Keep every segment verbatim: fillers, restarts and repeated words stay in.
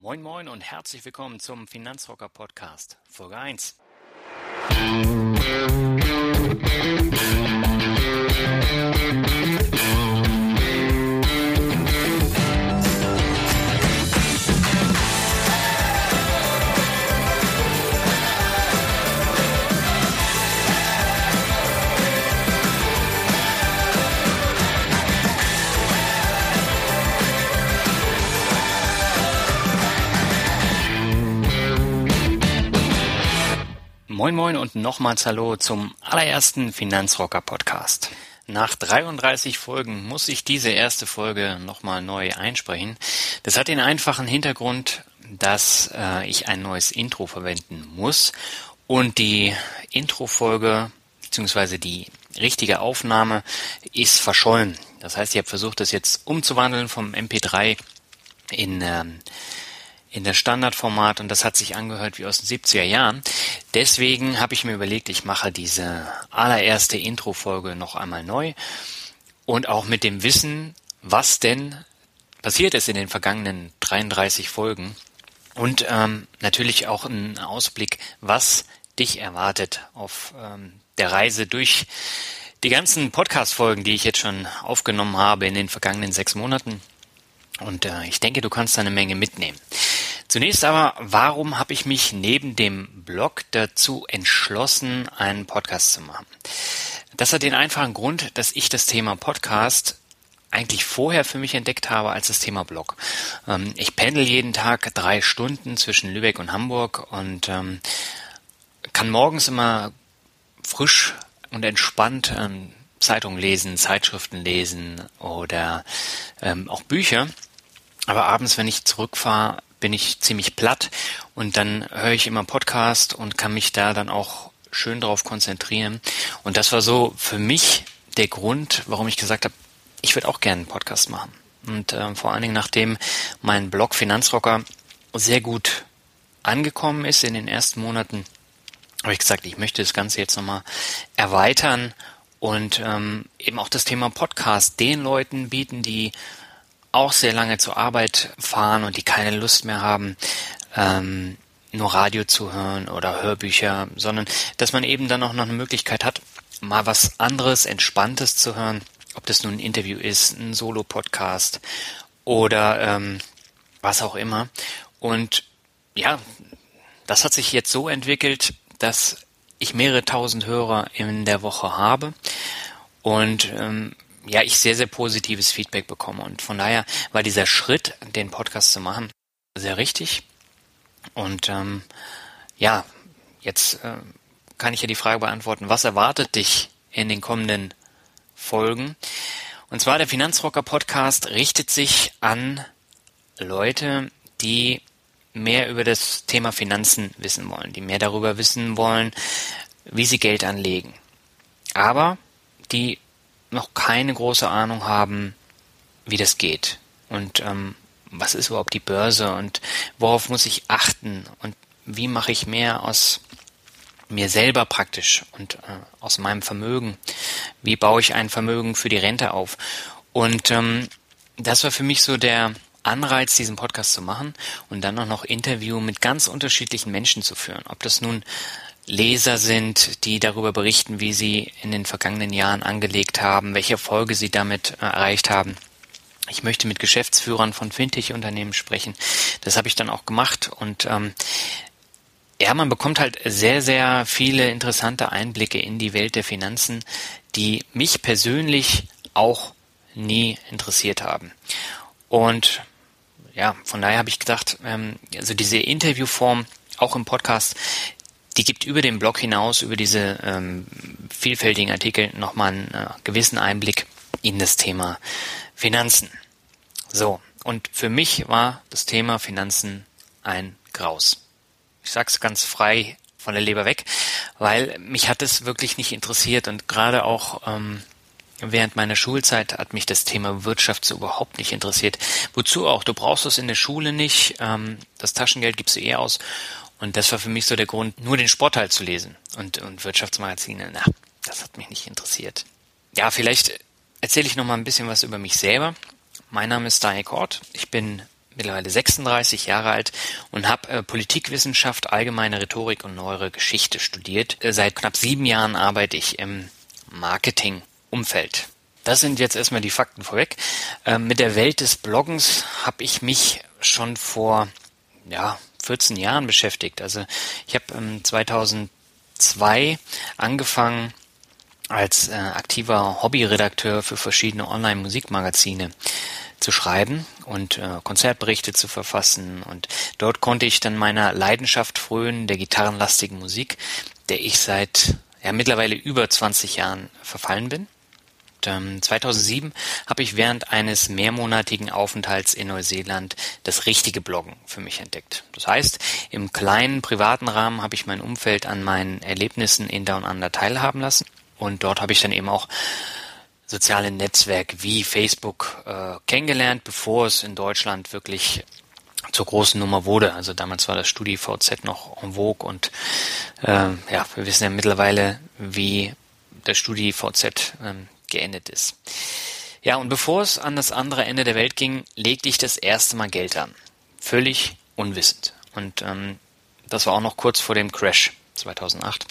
Moin Moin und herzlich willkommen zum Finanzrocker Podcast, Folge eins. Moin Moin und nochmals Hallo zum allerersten Finanzrocker Podcast. Nach dreiunddreißig Folgen muss ich diese erste Folge nochmal neu einsprechen. Das hat den einfachen Hintergrund, dass äh, ich ein neues Intro verwenden muss und die Intro-Folge bzw. die richtige Aufnahme ist verschollen. Das heißt, ich habe versucht, das jetzt umzuwandeln vom M P drei in ähm, in das Standardformat und das hat sich angehört wie aus den siebziger Jahren. Deswegen habe ich mir überlegt, ich mache diese allererste Intro-Folge noch einmal neu und auch mit dem Wissen, was denn passiert ist in den vergangenen dreiunddreißig Folgen und ähm, natürlich auch ein Ausblick, was dich erwartet auf ähm, der Reise durch die ganzen Podcast-Folgen, die ich jetzt schon aufgenommen habe in den vergangenen sechs Monaten. Und äh, ich denke, du kannst da eine Menge mitnehmen. Zunächst aber, warum habe ich mich neben dem Blog dazu entschlossen, einen Podcast zu machen? Das hat den einfachen Grund, dass ich das Thema Podcast eigentlich vorher für mich entdeckt habe als das Thema Blog. Ähm, ich pendel jeden Tag drei Stunden zwischen Lübeck und Hamburg und ähm, kann morgens immer frisch und entspannt ähm, Zeitungen lesen, Zeitschriften lesen oder ähm, auch Bücher. Aber abends, wenn ich zurückfahre, bin ich ziemlich platt und dann höre ich immer Podcast und kann mich da dann auch schön drauf konzentrieren. Und das war so für mich der Grund, warum ich gesagt habe, ich würde auch gerne einen Podcast machen. Und äh, vor allen Dingen, nachdem mein Blog Finanzrocker sehr gut angekommen ist in den ersten Monaten, habe ich gesagt, ich möchte das Ganze jetzt nochmal erweitern und ähm, eben auch das Thema Podcast den Leuten bieten, die auch sehr lange zur Arbeit fahren und die keine Lust mehr haben, ähm, nur Radio zu hören oder Hörbücher, sondern dass man eben dann auch noch eine Möglichkeit hat, mal was anderes, Entspanntes zu hören, ob das nun ein Interview ist, ein Solo-Podcast oder ähm, was auch immer. Und ja, das hat sich jetzt so entwickelt, dass ich mehrere tausend Hörer in der Woche habe und ähm, ja, ich sehr, sehr positives Feedback bekomme. Und von daher war dieser Schritt, den Podcast zu machen, sehr richtig. Und ähm, ja, jetzt äh, kann ich ja die Frage beantworten, was erwartet dich in den kommenden Folgen? Und zwar der Finanzrocker Podcast richtet sich an Leute, die mehr über das Thema Finanzen wissen wollen, die mehr darüber wissen wollen, wie sie Geld anlegen. Aber die noch keine große Ahnung haben, wie das geht und ähm, was ist überhaupt die Börse und worauf muss ich achten und wie mache ich mehr aus mir selber praktisch und äh, aus meinem Vermögen, wie baue ich ein Vermögen für die Rente auf. Und ähm, das war für mich so der Anreiz, diesen Podcast zu machen und dann auch noch Interview mit ganz unterschiedlichen Menschen zu führen, ob das nun Leser sind, die darüber berichten, wie sie in den vergangenen Jahren angelegt haben, welche Erfolge sie damit äh, erreicht haben. Ich möchte mit Geschäftsführern von Fintech-Unternehmen sprechen. Das habe ich dann auch gemacht und ähm, ja, man bekommt halt sehr, sehr viele interessante Einblicke in die Welt der Finanzen, die mich persönlich auch nie interessiert haben. Und ja, von daher habe ich gedacht, ähm, also diese Interviewform auch im Podcast, die gibt über den Blog hinaus, über diese ähm, vielfältigen Artikel nochmal einen äh, gewissen Einblick in das Thema Finanzen. So, und für mich war das Thema Finanzen ein Graus. Ich sag's ganz frei von der Leber weg, weil mich hat es wirklich nicht interessiert und gerade auch ähm, während meiner Schulzeit hat mich das Thema Wirtschaft so überhaupt nicht interessiert. Wozu auch? Du brauchst es in der Schule nicht, ähm, das Taschengeld gibst du eh aus. Und das war für mich so der Grund, nur den Sportteil zu lesen und, und Wirtschaftsmagazine. Na, das hat mich nicht interessiert. Ja, vielleicht erzähle ich noch mal ein bisschen was über mich selber. Mein Name ist Daniel Kort. Ich bin mittlerweile sechsunddreißig Jahre alt und habe äh, Politikwissenschaft, allgemeine Rhetorik und neuere Geschichte studiert. Äh, seit knapp sieben Jahren arbeite ich im Marketingumfeld. Das sind jetzt erstmal die Fakten vorweg. Ähm, mit der Welt des Bloggens habe ich mich schon vor ja, vierzehn Jahren beschäftigt. Also ich habe ähm, zweitausendzwei angefangen als äh, aktiver Hobbyredakteur für verschiedene Online-Musikmagazine zu schreiben und äh, Konzertberichte zu verfassen. Und dort konnte ich dann meiner Leidenschaft frönen, der gitarrenlastigen Musik, der ich seit ja mittlerweile über zwanzig Jahren verfallen bin. zweitausendsieben habe ich während eines mehrmonatigen Aufenthalts in Neuseeland das richtige Bloggen für mich entdeckt. Das heißt, im kleinen privaten Rahmen habe ich mein Umfeld an meinen Erlebnissen in Down Under teilhaben lassen und dort habe ich dann eben auch soziale Netzwerke wie Facebook äh, kennengelernt, bevor es in Deutschland wirklich zur großen Nummer wurde. Also damals war das StudiVZ noch en vogue und äh, ja, wir wissen ja mittlerweile, wie der StudiVZ ähm, geendet ist. Ja, und bevor es an das andere Ende der Welt ging, legte ich das erste Mal Geld an. Völlig unwissend. Und ähm, das war auch noch kurz vor dem Crash zweitausendacht.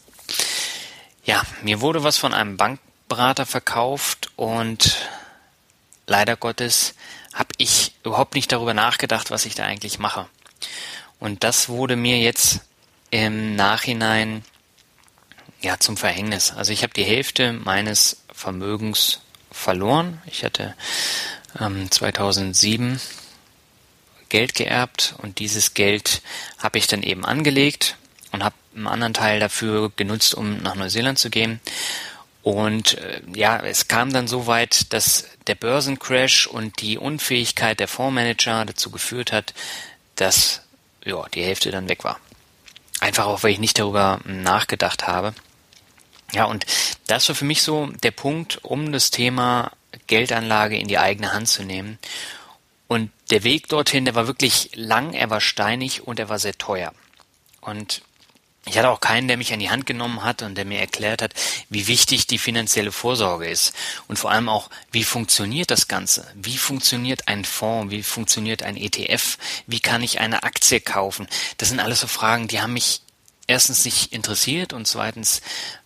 Ja, mir wurde was von einem Bankberater verkauft und leider Gottes habe ich überhaupt nicht darüber nachgedacht, was ich da eigentlich mache. Und das wurde mir jetzt im Nachhinein ja zum Verhängnis. Also ich habe die Hälfte meines Vermögens verloren. Ich hatte ähm, zweitausendsieben Geld geerbt und dieses Geld habe ich dann eben angelegt und habe einen anderen Teil dafür genutzt, um nach Neuseeland zu gehen. Und äh, ja, es kam dann so weit, dass der Börsencrash und die Unfähigkeit der Fondsmanager dazu geführt hat, dass ja, die Hälfte dann weg war. Einfach auch, weil ich nicht darüber nachgedacht habe. Ja, und das war für mich so der Punkt, um das Thema Geldanlage in die eigene Hand zu nehmen. Und der Weg dorthin, der war wirklich lang, er war steinig und er war sehr teuer. Und ich hatte auch keinen, der mich an die Hand genommen hat und der mir erklärt hat, wie wichtig die finanzielle Vorsorge ist. Und vor allem auch, wie funktioniert das Ganze? Wie funktioniert ein Fonds? Wie funktioniert ein E T F? Wie kann ich eine Aktie kaufen? Das sind alles so Fragen, die haben mich erstens nicht interessiert und zweitens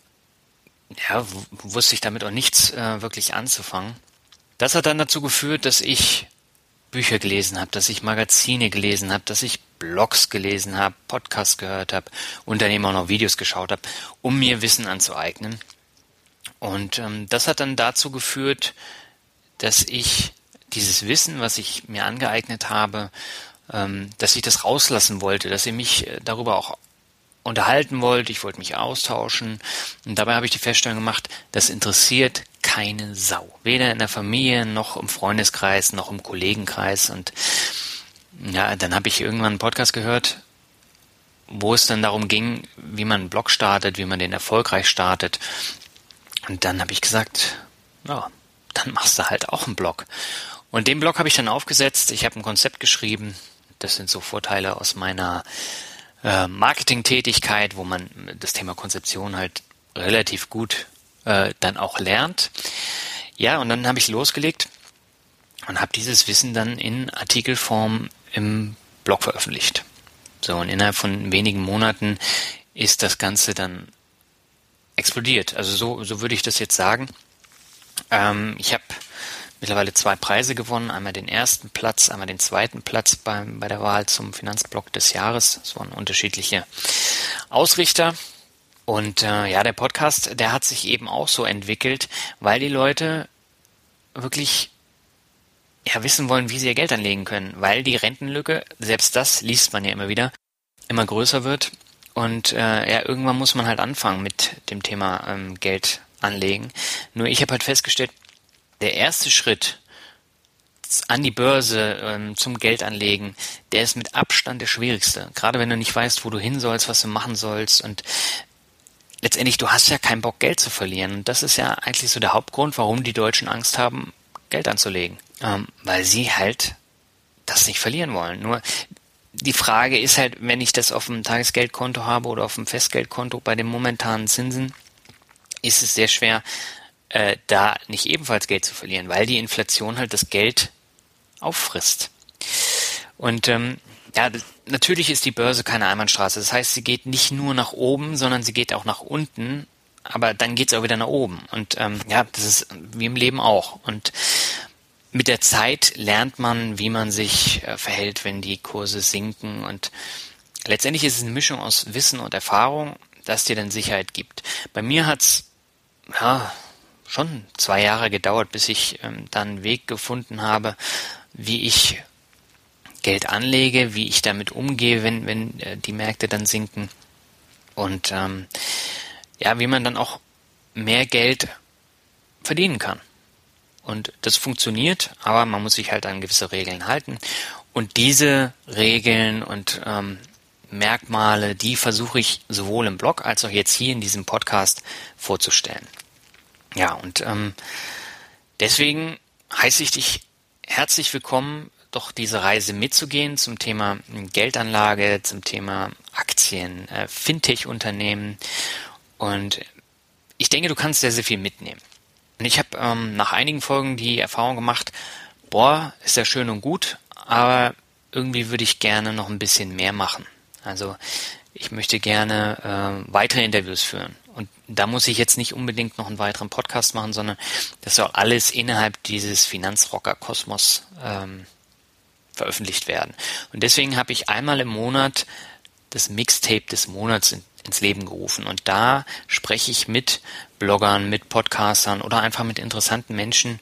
ja, wusste ich damit auch nichts äh, wirklich anzufangen. Das hat dann dazu geführt, dass ich Bücher gelesen habe, dass ich Magazine gelesen habe, dass ich Blogs gelesen habe, Podcasts gehört habe und dann eben auch noch Videos geschaut habe, um mir Wissen anzueignen. Und ähm, das hat dann dazu geführt, dass ich dieses Wissen, was ich mir angeeignet habe, ähm, dass ich das rauslassen wollte, dass ich mich darüber auch unterhalten wollte, ich wollte mich austauschen und dabei habe ich die Feststellung gemacht, das interessiert keine Sau. Weder in der Familie, noch im Freundeskreis, noch im Kollegenkreis und ja, dann habe ich irgendwann einen Podcast gehört, wo es dann darum ging, wie man einen Blog startet, wie man den erfolgreich startet und dann habe ich gesagt, ja, dann machst du halt auch einen Blog. Und den Blog habe ich dann aufgesetzt, ich habe ein Konzept geschrieben, das sind so Vorteile aus meiner Marketingtätigkeit, wo man das Thema Konzeption halt relativ gut äh, dann auch lernt. Ja, und dann habe ich losgelegt und habe dieses Wissen dann in Artikelform im Blog veröffentlicht. So, und innerhalb von wenigen Monaten ist das Ganze dann explodiert. Also so, so würde ich das jetzt sagen. Ähm, ich habe mittlerweile zwei Preise gewonnen, einmal den ersten Platz, einmal den zweiten Platz beim, bei der Wahl zum Finanzblog des Jahres. Das waren unterschiedliche Ausrichter. Und äh, ja, der Podcast, der hat sich eben auch so entwickelt, weil die Leute wirklich ja wissen wollen, wie sie ihr Geld anlegen können, weil die Rentenlücke, selbst das liest man ja immer wieder, immer größer wird. Und äh, ja, irgendwann muss man halt anfangen mit dem Thema ähm, Geld anlegen. Nur ich habe halt festgestellt, der erste Schritt an die Börse, ähm, zum Geldanlegen, der ist mit Abstand der schwierigste. Gerade wenn du nicht weißt, wo du hin sollst, was du machen sollst und letztendlich, du hast ja keinen Bock, Geld zu verlieren. Und das ist ja eigentlich so der Hauptgrund, warum die Deutschen Angst haben, Geld anzulegen. Ähm, weil sie halt das nicht verlieren wollen. Nur die Frage ist halt, wenn ich das auf dem Tagesgeldkonto habe oder auf dem Festgeldkonto bei den momentanen Zinsen, ist es sehr schwer, äh, da nicht ebenfalls Geld zu verlieren, weil die Inflation halt das Geld auffrisst. Und ähm, ja, das, natürlich ist die Börse keine Einbahnstraße. Das heißt, sie geht nicht nur nach oben, sondern sie geht auch nach unten. Aber dann geht's auch wieder nach oben. Und ähm, ja, das ist wie im Leben auch. Und mit der Zeit lernt man, wie man sich äh, verhält, wenn die Kurse sinken. Und letztendlich ist es eine Mischung aus Wissen und Erfahrung, das dir dann Sicherheit gibt. Bei mir hat's ja schon zwei Jahre gedauert, bis ich ähm, dann einen Weg gefunden habe, wie ich Geld anlege, wie ich damit umgehe, wenn wenn äh, die Märkte dann sinken. Und ähm, ja, wie man dann auch mehr Geld verdienen kann. Und das funktioniert, aber man muss sich halt an gewisse Regeln halten. Und diese Regeln und ähm, Merkmale, die versuche ich sowohl im Blog als auch jetzt hier in diesem Podcast vorzustellen. Ja, und ähm, deswegen heiße ich dich herzlich willkommen, doch diese Reise mitzugehen zum Thema Geldanlage, zum Thema Aktien, äh, Fintech-Unternehmen. Und ich denke, du kannst sehr, sehr viel mitnehmen. Und ich habe ähm, nach einigen Folgen die Erfahrung gemacht, boah, ist ja schön und gut, aber irgendwie würde ich gerne noch ein bisschen mehr machen. Also ich möchte gerne äh, weitere Interviews führen. Und da muss ich jetzt nicht unbedingt noch einen weiteren Podcast machen, sondern das soll alles innerhalb dieses Finanzrocker-Kosmos ähm, veröffentlicht werden. Und deswegen habe ich einmal im Monat das Mixtape des Monats in, ins Leben gerufen. Und da spreche ich mit Bloggern, mit Podcastern oder einfach mit interessanten Menschen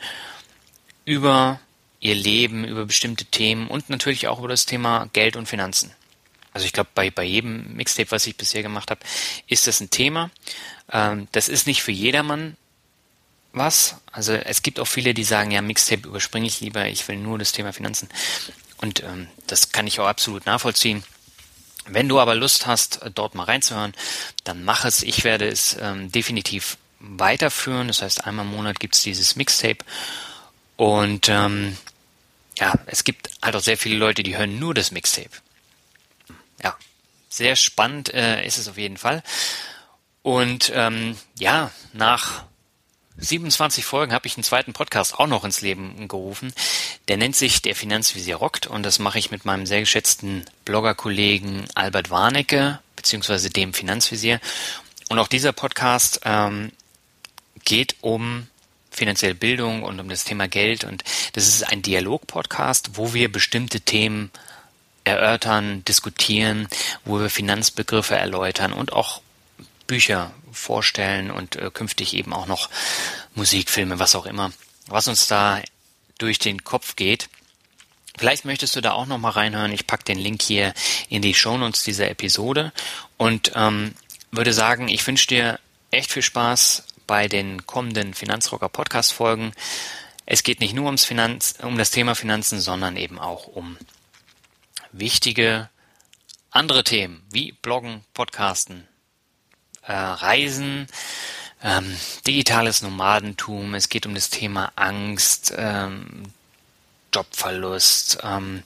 über ihr Leben, über bestimmte Themen und natürlich auch über das Thema Geld und Finanzen. Also ich glaube, bei, bei jedem Mixtape, was ich bisher gemacht habe, ist das ein Thema. Ähm, das ist nicht für jedermann was. Also es gibt auch viele, die sagen, ja, Mixtape überspringe ich lieber, ich will nur das Thema Finanzen. Und ähm, das kann ich auch absolut nachvollziehen. Wenn du aber Lust hast, dort mal reinzuhören, dann mach es. Ich werde es ähm, definitiv weiterführen. Das heißt, einmal im Monat gibt es dieses Mixtape. Und ähm, ja, es gibt halt auch sehr viele Leute, die hören nur das Mixtape. Ja, sehr spannend äh, ist es auf jeden Fall. Und ähm, ja, nach siebenundzwanzig Folgen habe ich einen zweiten Podcast auch noch ins Leben gerufen. Der nennt sich Der Finanzvisier rockt und das mache ich mit meinem sehr geschätzten Bloggerkollegen Albert Warnecke, beziehungsweise dem Finanzvisier. Und auch dieser Podcast ähm, geht um finanzielle Bildung und um das Thema Geld. Und das ist ein Dialog-Podcast, wo wir bestimmte Themen erörtern, diskutieren, wo wir Finanzbegriffe erläutern und auch Bücher vorstellen und äh, künftig eben auch noch Musikfilme, was auch immer, was uns da durch den Kopf geht. Vielleicht möchtest du da auch noch mal reinhören. Ich packe den Link hier in die Shownotes dieser Episode und ähm, würde sagen, ich wünsche dir echt viel Spaß bei den kommenden Finanzrocker Podcast Folgen. Es geht nicht nur ums Finanz, um das Thema Finanzen, sondern eben auch um wichtige andere Themen wie Bloggen, Podcasten, äh, Reisen, ähm, digitales Nomadentum. Es geht um das Thema Angst, ähm, Jobverlust, ähm,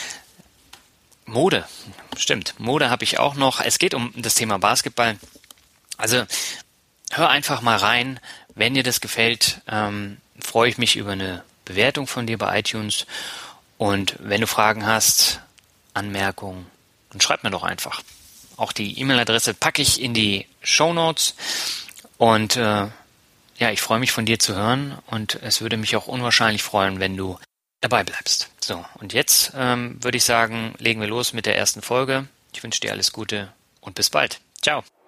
Mode. Stimmt, Mode habe ich auch noch. Es geht um das Thema Basketball. Also hör einfach mal rein. Wenn dir das gefällt, ähm, freue ich mich über eine Bewertung von dir bei iTunes. Und wenn du Fragen hast, Anmerkungen, dann schreib mir doch einfach. Auch die E-Mail-Adresse packe ich in die Shownotes. Und äh, ja, ich freue mich von dir zu hören. Und es würde mich auch unwahrscheinlich freuen, wenn du dabei bleibst. So, und jetzt ähm, würde ich sagen, legen wir los mit der ersten Folge. Ich wünsche dir alles Gute und bis bald. Ciao.